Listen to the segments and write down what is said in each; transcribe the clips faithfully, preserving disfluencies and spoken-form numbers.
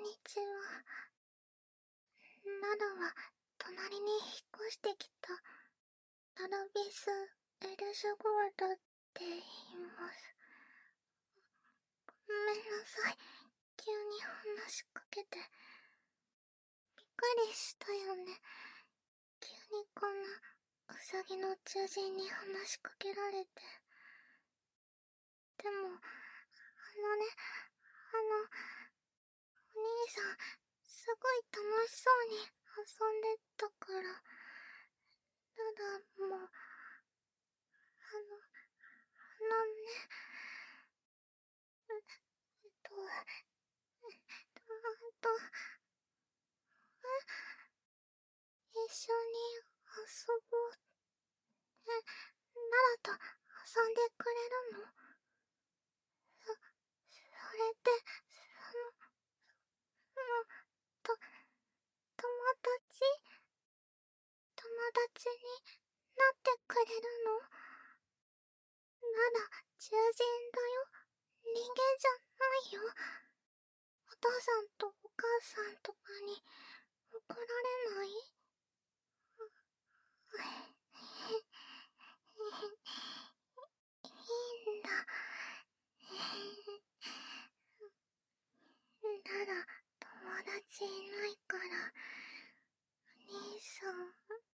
にちは。ナラは隣に引っ越してきたナラビス・エルシュゴールって言います。ごめんなさい、急に話しかけて。びっくりしたよね。急にこんなウサギの中人に話しかけられて。でも、あのね、あの、お兄さん、すごい楽しそうに遊んでたから、ただもう、あの、あのね、えっと、えっと、あと、え、一緒に遊ぼう。え、ナラと遊んでくれるの？そ、それって、その、その、と、友達友達になってくれるの？なら、獣人だよ。人間じゃないよ。お父さんとお母さんとかに怒られない？いいんだ。なら、友達いないから、お兄さん、ううん、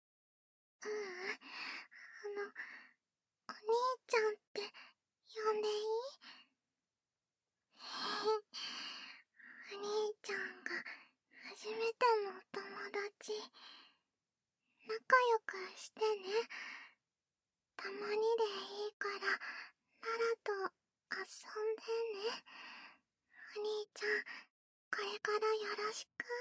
あの、お兄ちゃんって呼んでいい？お兄ちゃんが初めてのお友達、仲良くしてね。たまにでいいから、ナラと遊んでね。お兄ちゃん、これからよろしく。